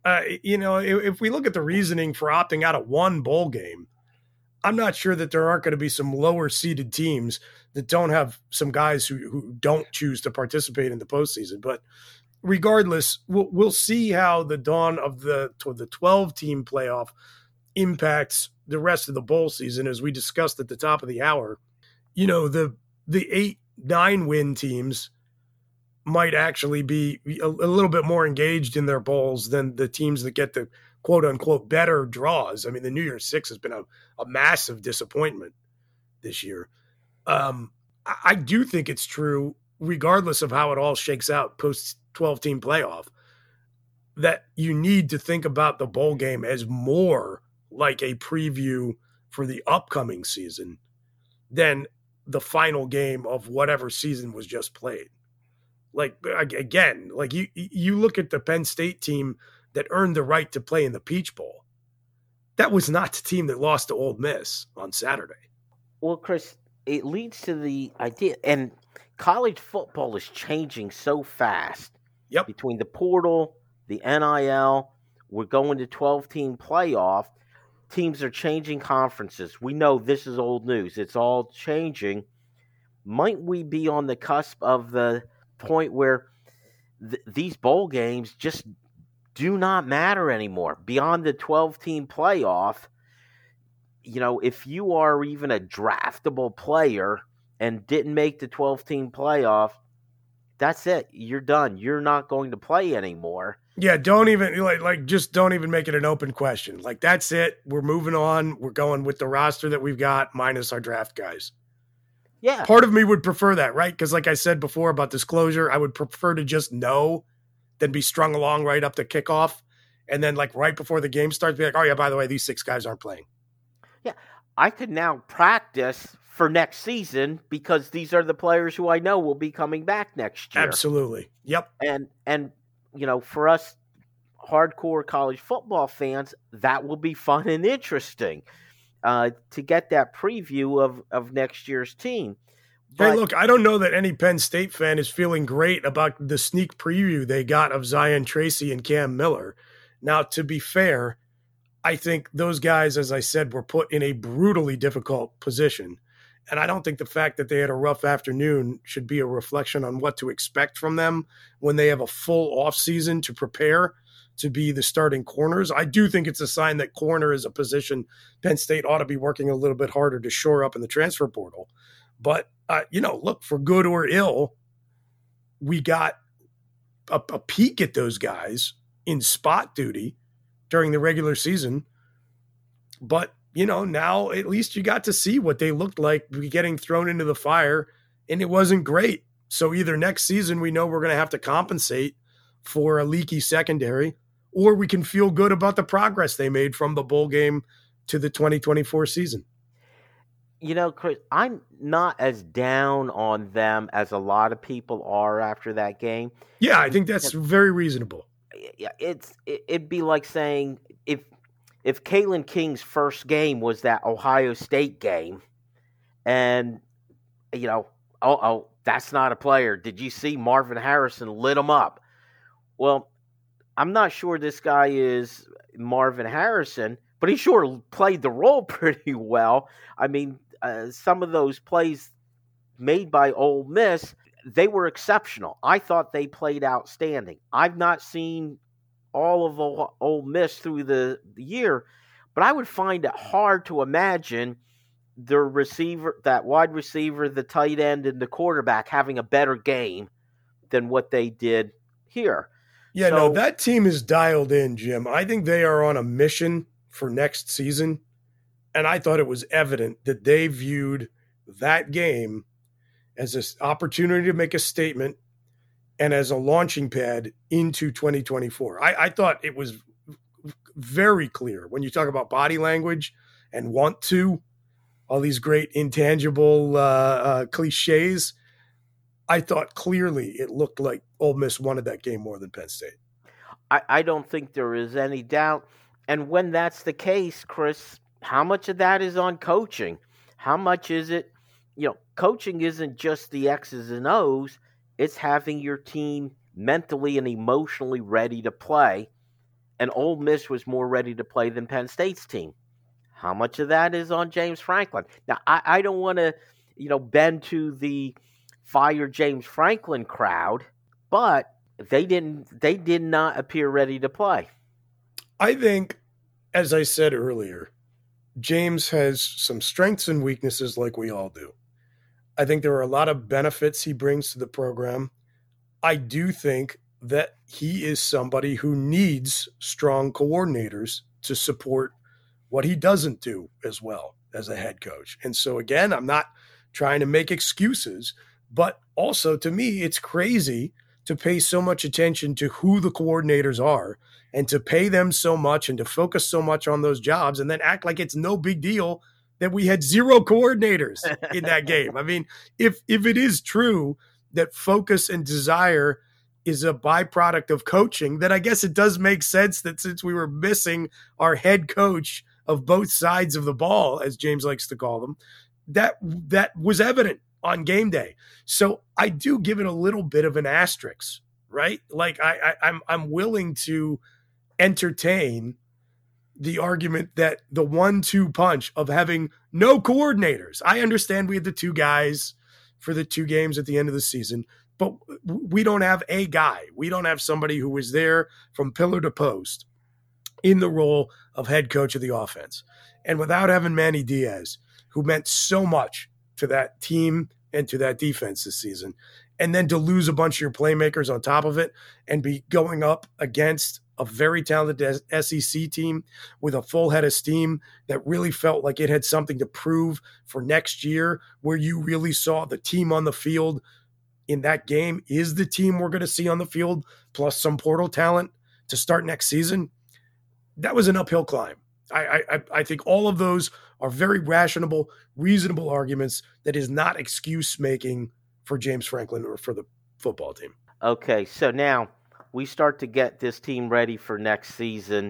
If we look at the reasoning for opting out of one bowl game, I'm not sure that there aren't going to be some lower seeded teams that don't have some guys who don't choose to participate in the postseason. But regardless, we'll see how the dawn of the 12-team playoff impacts the rest of the bowl season. As we discussed at the top of the hour, the 8-9 win teams might actually be a little bit more engaged in their bowls than the teams that get the quote-unquote better draws. I mean, the New Year's Six has been a massive disappointment this year. I do think it's true, regardless of how it all shakes out post-12-team playoff, that you need to think about the bowl game as more like a preview for the upcoming season than the final game of whatever season was just played. Like, again, like you look at the Penn State team that earned the right to play in the Peach Bowl. That was not the team that lost to Ole Miss on Saturday. Well, Chris, it leads to the idea, and college football is changing so fast. Yep. Between the portal, the NIL, we're going to 12-team playoff. Teams are changing conferences. We know this is old news. It's all changing. Might we be on the cusp of the point where these bowl games just do not matter anymore? Beyond the 12-team playoff, if you are even a draftable player and didn't make the 12-team playoff, that's it. You're done. You're not going to play anymore. Yeah, don't even just don't even make it an open question. Like, that's it. We're moving on. We're going with the roster that we've got minus our draft guys. Yeah. Part of me would prefer that, right? Because like I said before about disclosure, I would prefer to just know than be strung along right up to kickoff. And then like right before the game starts, be like, oh yeah, by the way, these 6 guys aren't playing. Yeah. I could now practice for next season because these are the players who I know will be coming back next year. Absolutely. Yep. And for us hardcore college football fans, that will be fun and interesting to get that preview of next year's team. But, hey, look, I don't know that any Penn State fan is feeling great about the sneak preview they got of Zion Tracy and Cam Miller. Now, to be fair, I think those guys, as I said, were put in a brutally difficult position. And I don't think the fact that they had a rough afternoon should be a reflection on what to expect from them when they have a full offseason to prepare to be the starting corners. I do think it's a sign that corner is a position Penn State ought to be working a little bit harder to shore up in the transfer portal. But, look, for good or ill, we got a peek at those guys in spot duty during the regular season. But, now at least you got to see what they looked like getting thrown into the fire, and it wasn't great. So either next season we know we're going to have to compensate for a leaky secondary, or we can feel good about the progress they made from the bowl game to the 2024 season. Chris, I'm not as down on them as a lot of people are after that game. Yeah, I think that's very reasonable. Yeah, it'd be like saying if Kalen King's first game was that Ohio State game, and that's not a player. Did you see Marvin Harrison lit him up? Well, I'm not sure this guy is Marvin Harrison, but he sure played the role pretty well. I mean, some of those plays made by Ole Miss, they were exceptional. I thought they played outstanding. I've not seen all of Ole Miss through the year, but I would find it hard to imagine their receiver, that wide receiver, the tight end, and the quarterback having a better game than what they did here. Yeah, no, that team is dialed in, Jim. I think they are on a mission for next season. And I thought it was evident that they viewed that game as an opportunity to make a statement and as a launching pad into 2024. I thought it was very clear when you talk about body language and want to, all these great intangible cliches. I thought clearly it looked like Ole Miss wanted that game more than Penn State. I don't think there is any doubt. And when that's the case, Chris, how much of that is on coaching? How much is it? Coaching isn't just the X's and O's. It's having your team mentally and emotionally ready to play. And Ole Miss was more ready to play than Penn State's team. How much of that is on James Franklin? Now, I don't want to, bend to the fire James Franklin crowd, but they did not appear ready to play. I think, as I said earlier, James has some strengths and weaknesses like we all do. I think there are a lot of benefits he brings to the program. I do think that he is somebody who needs strong coordinators to support what he doesn't do as well as a head coach. And so, again, I'm not trying to make excuses, but also to me, it's crazy to pay so much attention to who the coordinators are and to pay them so much and to focus so much on those jobs and then act like it's no big deal that we had zero coordinators in that game. I mean, if it is true that focus and desire is a byproduct of coaching, then I guess it does make sense that since we were missing our head coach of both sides of the ball, as James likes to call them, that was evident on game day. So I do give it a little bit of an asterisk, right? Like I'm willing to entertain the argument that the 1-2 punch of having no coordinators. I understand we had the two guys for the two games at the end of the season, but we don't have a guy. We don't have somebody who was there from pillar to post in the role of head coach of the offense. And without having Manny Diaz, who meant so much to that team and to that defense this season, and then to lose a bunch of your playmakers on top of it and be going up against a very talented SEC team with a full head of steam that really felt like it had something to prove for next year, where you really saw the team on the field in that game is the team we're going to see on the field, plus some portal talent to start next season. That was an uphill climb. I think all of those are very rational, reasonable arguments that is not excuse making for James Franklin or for the football team. Okay, so now we start to get this team ready for next season.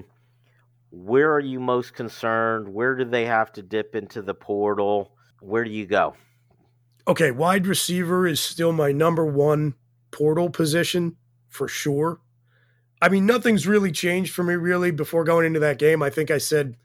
Where are you most concerned? Where do they have to dip into the portal? Where do you go? Okay, wide receiver is still my number one portal position for sure. I mean, nothing's really changed for me really before going into that game. I think I said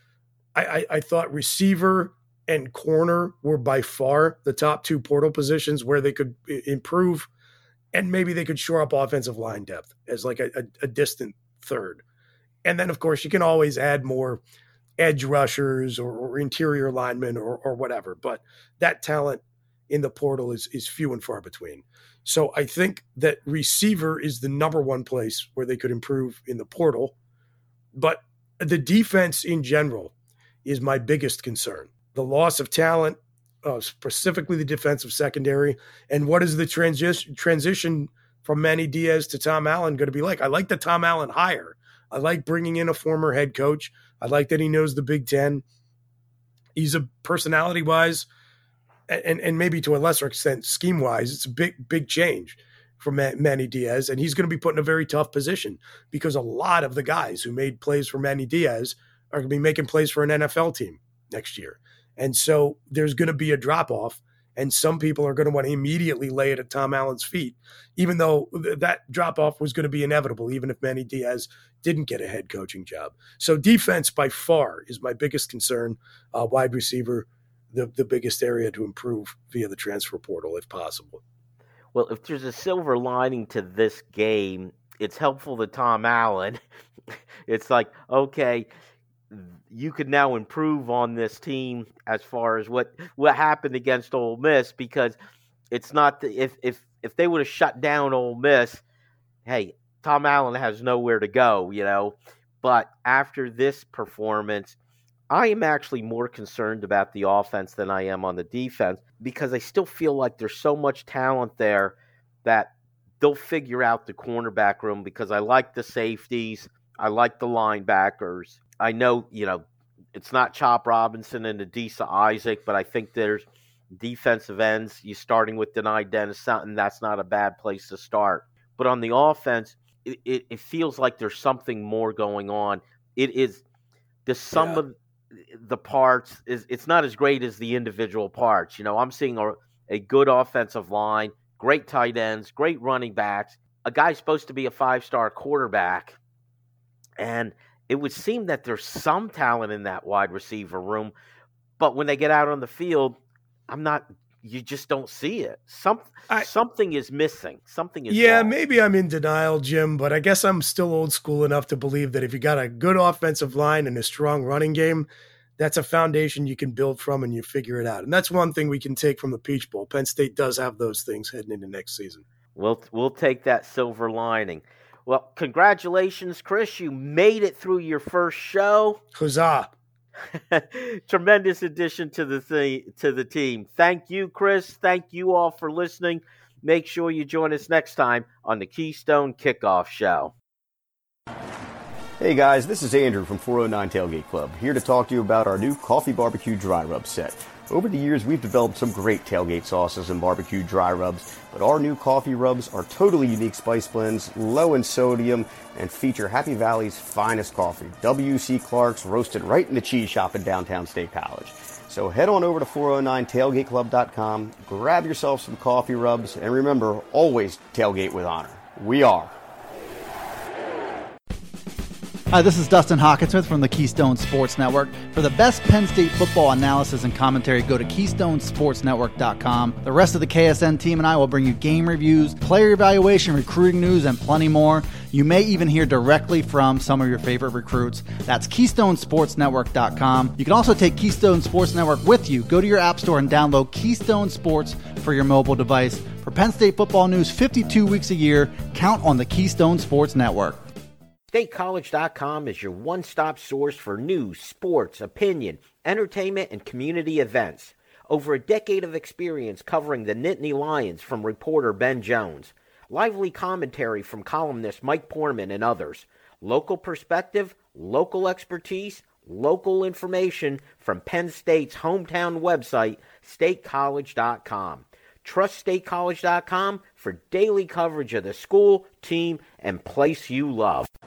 I thought receiver and corner were by far the top two portal positions where they could improve, and maybe they could shore up offensive line depth as like a distant third. And then, of course, you can always add more edge rushers or interior linemen or whatever. But that talent in the portal is few and far between. So I think that receiver is the number one place where they could improve in the portal. But the defense in general is my biggest concern. The loss of talent, specifically the defensive secondary, and what is the transition from Manny Diaz to Tom Allen going to be like? I like the Tom Allen hire. I like bringing in a former head coach. I like that he knows the Big Ten. He's a personality-wise, and maybe to a lesser extent scheme-wise, it's a big change from Manny Diaz, and he's going to be put in a very tough position because a lot of the guys who made plays for Manny Diaz are going to be making plays for an NFL team next year. And so there's going to be a drop-off, and some people are going to want to immediately lay it at Tom Allen's feet, even though that drop-off was going to be inevitable, even if Manny Diaz didn't get a head coaching job. So defense by far is my biggest concern. Wide receiver, the biggest area to improve via the transfer portal if possible. Well, if there's a silver lining to this game, it's helpful to Tom Allen. It's like, okay, you could now improve on this team as far as what happened against Ole Miss, because it's not if they would have shut down Ole Miss, hey, Tom Allen has nowhere to go, But after this performance, I am actually more concerned about the offense than I am on the defense, because I still feel like there's so much talent there that they'll figure out the cornerback room, because I like the safeties, I like the linebackers. I know, it's not Chop Robinson and Adisa Isaac, but I think there's defensive ends. You starting with Denai Dennis, something that's not a bad place to start. But on the offense, it feels like there's something more going on. It is the sum of the parts it's not as great as the individual parts. I'm seeing a good offensive line, great tight ends, great running backs, a guy supposed to be a 5-star quarterback, and it would seem that there's some talent in that wide receiver room, but when they get out on the field, you just don't see it. Something is missing. Something is wrong. Maybe I'm in denial, Jim, but I guess I'm still old school enough to believe that if you got a good offensive line and a strong running game, that's a foundation you can build from and you figure it out. And that's one thing we can take from the Peach Bowl. Penn State does have those things heading into next season. We'll take that silver lining. Well, congratulations, Chris. You made it through your first show. Huzzah. Tremendous addition to the team. Thank you, Chris. Thank you all for listening. Make sure you join us next time on the Keystone Kickoff Show. Hey guys, this is Andrew from 409 Tailgate Club, here to talk to you about our new Coffee Barbecue Dry Rub set. Over the years, we've developed some great tailgate sauces and barbecue dry rubs, but our new coffee rubs are totally unique spice blends, low in sodium, and feature Happy Valley's finest coffee, W.C. Clark's, roasted right in the cheese shop in downtown State College. So head on over to 409tailgateclub.com, grab yourself some coffee rubs, and remember, always tailgate with honor. We are. Hi, this is Dustin Hawkinsmith from the Keystone Sports Network. For the best Penn State football analysis and commentary, go to KeystoneSportsNetwork.com. The rest of the KSN team and I will bring you game reviews, player evaluation, recruiting news, and plenty more. You may even hear directly from some of your favorite recruits. That's KeystoneSportsNetwork.com. You can also take Keystone Sports Network with you. Go to your app store and download Keystone Sports for your mobile device. For Penn State football news 52 weeks a year, count on the Keystone Sports Network. StateCollege.com is your one-stop source for news, sports, opinion, entertainment, and community events. Over a decade of experience covering the Nittany Lions from reporter Ben Jones. Lively commentary from columnist Mike Poorman and others. Local perspective, local expertise, local information from Penn State's hometown website, StateCollege.com. Trust StateCollege.com for daily coverage of the school, team, and place you love.